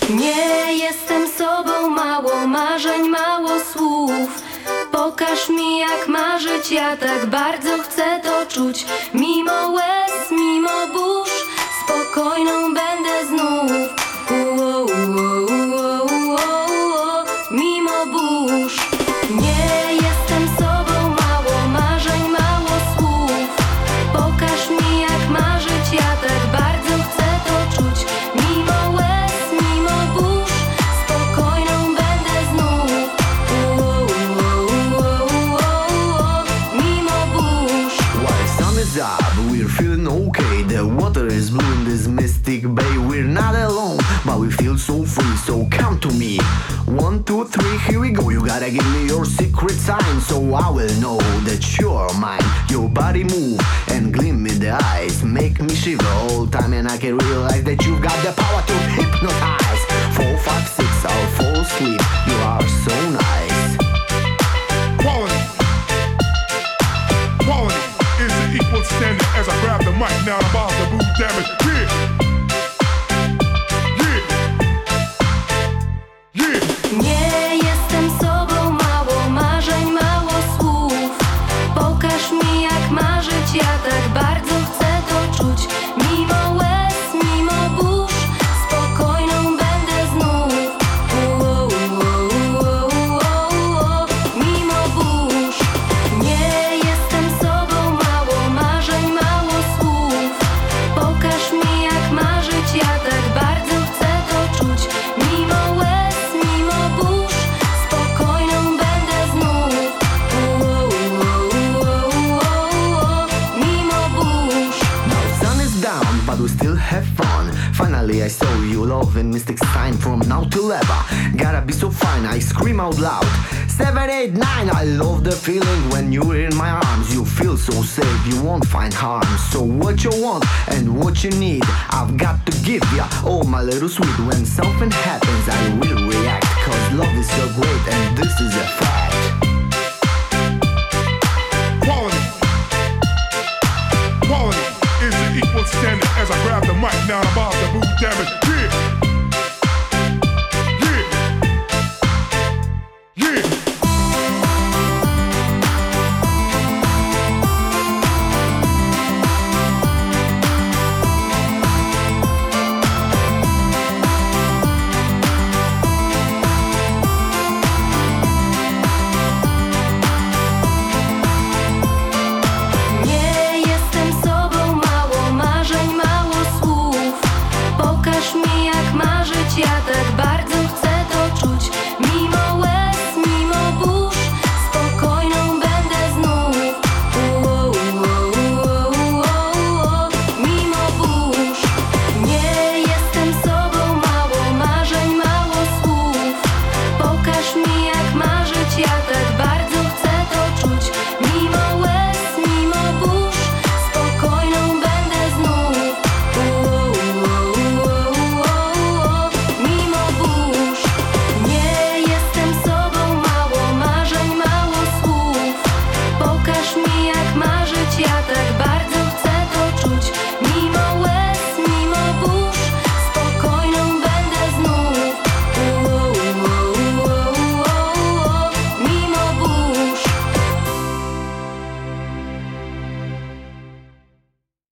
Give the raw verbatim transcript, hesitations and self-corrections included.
Nie jestem sobą, mało marzeń, mało słów. Pokaż mi, jak marzyć, ja tak bardzo chcę to czuć. Mimo łez, mimo burz, spokojną będę znów. Uo, uo, uo, uo, uo, mimo burz. Nie jestem sobą, mało marzeń, mało słów. Pokaż mi, jak marzyć, ja tak bardzo chcę to czuć. Mimo łez, mimo burz, spokojną będę znów. Uo, uo, uo, uo, uo, mimo burz. While sun is up, we're feeling okay. The water is blue in this mystic bay. We're not alone, but we feel so free. So come to me. One, two, three, here we go. You gotta give me your secret sign, so I will know that you're mine. Your body move and gleam in the eyes, make me shiver all time, and I can realize that you've got the power to hypnotize. Four, five, six, I'll fall asleep. You are so nice. Quality. Quality is the equal standard as I grab the mic. Now I'm about to move damage. Yeah. Yeah. Yeah. Nie jestem sobą, mało marzeń, mało słów. Pokaż mi, jak marzyć, ja tak bardzo chcę to czuć. Mimo łez, mimo burz, spokojną będę znów. Uo, uo, uo, uo, uo, mimo burz. Nie jestem sobą, mało marzeń, mało słów. Pokaż mi, jak marzyć, ja tak bardzo chcę to czuć. Mimo łez, mimo burz, spokojną będę znów. Uo, uo, uo, uo, uo, mimo burz. Now sun is down, but we still have fun. Finally I saw you, love and mystic sign from now till ever. Gotta be so fine, I scream out loud. Seven, eight, nine, I love the feeling when you're in my arms. You feel so safe, you won't find harm. So what you want and what you need, I've got to give ya all my little sweet. When something happens, I will react, cause love is so great and this is a fact. Quality. Quality is the equal standard as I grab the mic. Now I'm about to move damage.